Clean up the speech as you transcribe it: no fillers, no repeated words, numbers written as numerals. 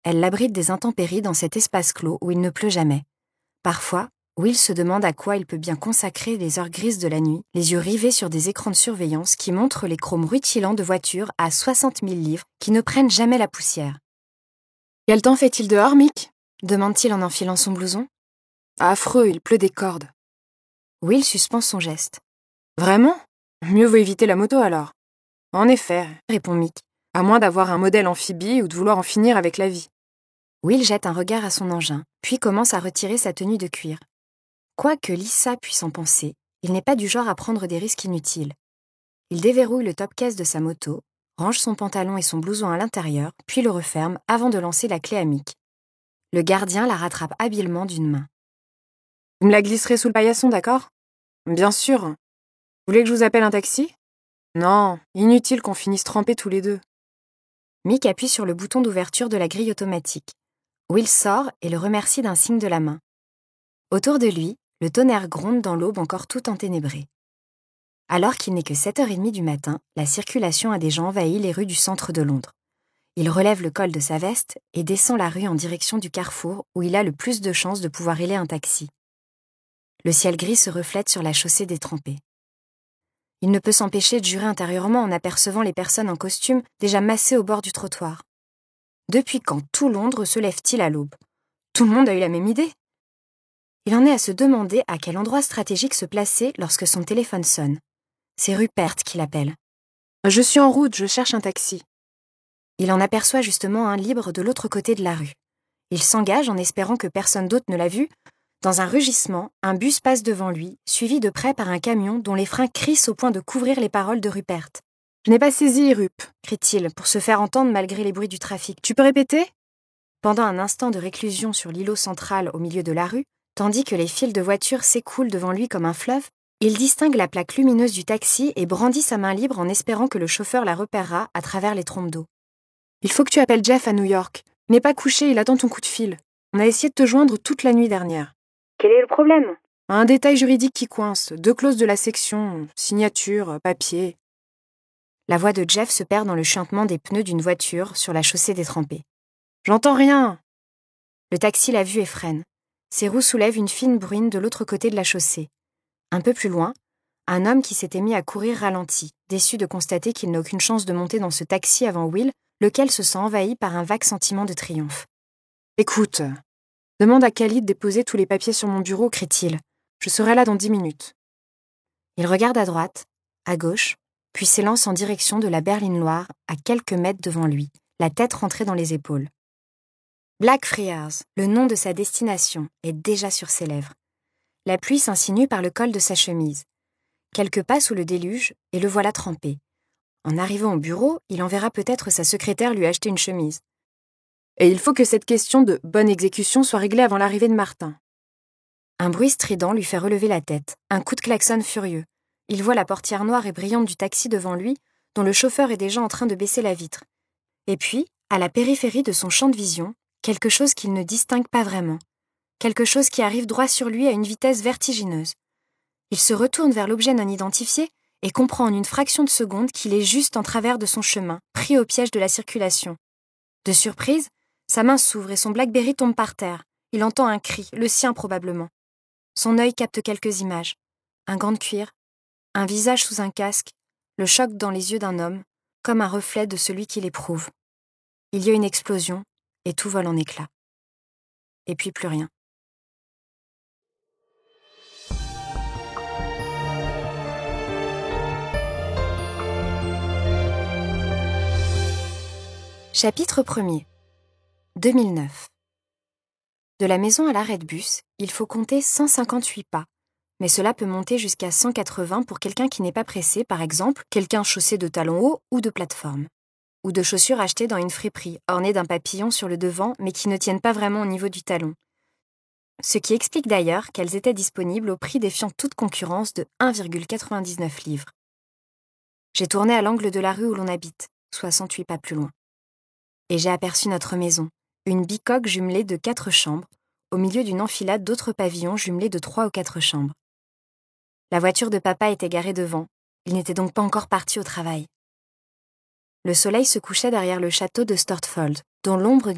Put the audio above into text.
Elle l'abrite des intempéries dans cet espace clos où il ne pleut jamais. Parfois, Will se demande à quoi il peut bien consacrer les heures grises de la nuit, les yeux rivés sur des écrans de surveillance qui montrent les chromes rutilants de voitures à 60 000 livres qui ne prennent jamais la poussière. « Quel temps fait-il dehors, Mick ?» demande-t-il en enfilant son blouson. « Affreux, il pleut des cordes. » Will suspend son geste. « Vraiment ? Mieux vaut éviter la moto alors. »« En effet, » répond Mick, « à moins d'avoir un modèle amphibie ou de vouloir en finir avec la vie. » Will jette un regard à son engin, puis commence à retirer sa tenue de cuir. Quoi que Lisa puisse en penser, il n'est pas du genre à prendre des risques inutiles. Il déverrouille le top-case de sa moto, range son pantalon et son blouson à l'intérieur, puis le referme avant de lancer la clé à Mick. Le gardien la rattrape habilement d'une main. « Vous me la glisserez sous le paillasson, d'accord ? » ?»« Bien sûr. Vous voulez que je vous appelle un taxi ? » ?»« Non, inutile qu'on finisse trempés tous les deux. » Mick appuie sur le bouton d'ouverture de la grille automatique. Will sort et le remercie d'un signe de la main. Autour de lui, le tonnerre gronde dans l'aube encore tout enténébrée. Alors qu'il n'est que 7h30 du matin, la circulation a déjà envahi les rues du centre de Londres. Il relève le col de sa veste et descend la rue en direction du carrefour où il a le plus de chances de pouvoir héler un taxi. Le ciel gris se reflète sur la chaussée détrempée. Il ne peut s'empêcher de jurer intérieurement en apercevant les personnes en costume déjà massées au bord du trottoir. Depuis quand tout Londres se lève-t-il à l'aube ? Tout le monde a eu la même idée. Il en est à se demander à quel endroit stratégique se placer lorsque son téléphone sonne. C'est Rupert qui l'appelle. « Je suis en route, je cherche un taxi. » Il en aperçoit justement un libre de l'autre côté de la rue. Il s'engage en espérant que personne d'autre ne l'a vu. Dans un rugissement, un bus passe devant lui, suivi de près par un camion dont les freins crissent au point de couvrir les paroles de Rupert. « Je n'ai pas saisi, Rup, » crie-t-il, pour se faire entendre malgré les bruits du trafic. « Tu peux répéter ?» Pendant un instant de réclusion sur l'îlot central au milieu de la rue, tandis que les files de voitures s'écoulent devant lui comme un fleuve, il distingue la plaque lumineuse du taxi et brandit sa main libre en espérant que le chauffeur la repérera à travers les trompes d'eau. « Il faut que tu appelles Jeff à New York. Il n'est pas couché, il attend ton coup de fil. On a essayé de te joindre toute la nuit dernière. » « Quel est le problème ?»« Un détail juridique qui coince, 2 clauses de la section, signature, papier. » La voix de Jeff se perd dans le chuintement des pneus d'une voiture sur la chaussée détrempée. « J'entends rien !» Le taxi l'a vu et freine. Ses roues soulèvent une fine bruine de l'autre côté de la chaussée. Un peu plus loin, un homme qui s'était mis à courir ralentit, déçu de constater qu'il n'a aucune chance de monter dans ce taxi avant Will, lequel se sent envahi par un vague sentiment de triomphe. « Écoute, demande à Khalid de déposer tous les papiers sur mon bureau, crie-t-il. Je serai là dans 10 minutes. » Il regarde à droite, à gauche, puis s'élance en direction de la berline noire, à quelques mètres devant lui, la tête rentrée dans les épaules. Blackfriars, le nom de sa destination, est déjà sur ses lèvres. La pluie s'insinue par le col de sa chemise. Quelques pas sous le déluge, et le voilà trempé. En arrivant au bureau, il enverra peut-être sa secrétaire lui acheter une chemise. Et il faut que cette question de bonne exécution soit réglée avant l'arrivée de Martin. Un bruit strident lui fait relever la tête, un coup de klaxon furieux. Il voit la portière noire et brillante du taxi devant lui, dont le chauffeur est déjà en train de baisser la vitre. Et puis, à la périphérie de son champ de vision, quelque chose qu'il ne distingue pas vraiment. Quelque chose qui arrive droit sur lui à une vitesse vertigineuse. Il se retourne vers l'objet non identifié et comprend en une fraction de seconde qu'il est juste en travers de son chemin, pris au piège de la circulation. De surprise, sa main s'ouvre et son Blackberry tombe par terre. Il entend un cri, le sien probablement. Son œil capte quelques images. Un gant de cuir, un visage sous un casque, le choc dans les yeux d'un homme, comme un reflet de celui qu'il éprouve. Il y a une explosion et tout vole en éclats. Et puis plus rien. Chapitre 1er. 2009. De la maison à l'arrêt de bus, il faut compter 158 pas, mais cela peut monter jusqu'à 180 pour quelqu'un qui n'est pas pressé, par exemple, quelqu'un chaussé de talons hauts ou de plateforme, ou de chaussures achetées dans une friperie, ornées d'un papillon sur le devant, mais qui ne tiennent pas vraiment au niveau du talon. Ce qui explique d'ailleurs qu'elles étaient disponibles au prix défiant toute concurrence de 1,99 livres. J'ai tourné à l'angle de la rue où l'on habite, 68 pas plus loin. Et j'ai aperçu notre maison, une bicoque jumelée de 4 chambres, au milieu d'une enfilade d'autres pavillons jumelés de 3 ou 4 chambres. La voiture de papa était garée devant, il n'était donc pas encore parti au travail. Le soleil se couchait derrière le château de Stortfold, dont l'ombre